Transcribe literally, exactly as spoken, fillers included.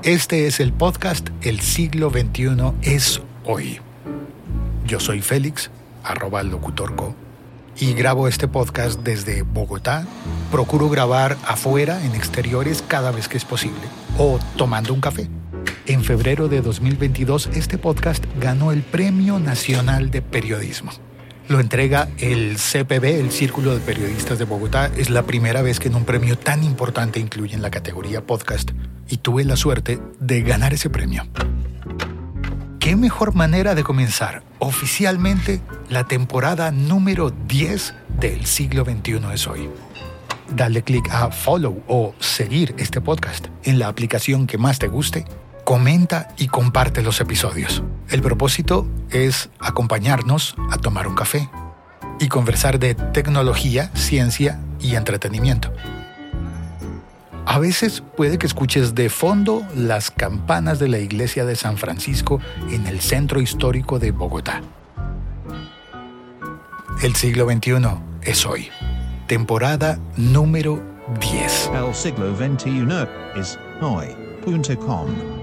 Este es el podcast El siglo veintiuno es hoy. Yo soy Félix, arroba locutorco, y grabo este podcast desde Bogotá. Procuro grabar afuera, en exteriores, cada vez que es posible, o tomando un café. En febrero de dos mil veintidós, este podcast ganó el Premio Nacional de Periodismo. Lo entrega el C P B, el Círculo de Periodistas de Bogotá. Es la primera vez que en un premio tan importante incluyen la categoría podcast, y tuve la suerte de ganar ese premio. ¿Qué mejor manera de comenzar oficialmente la temporada número diez del siglo veintiuno es hoy? Dale click a follow o seguir este podcast en la aplicación que más te guste. Comenta y comparte los episodios. El propósito es acompañarnos a tomar un café y conversar de tecnología, ciencia y entretenimiento. A veces puede que escuches de fondo las campanas de la iglesia de San Francisco en el centro histórico de Bogotá. El siglo veintiuno es hoy. Temporada número diez. El siglo veintiuno es hoy punto com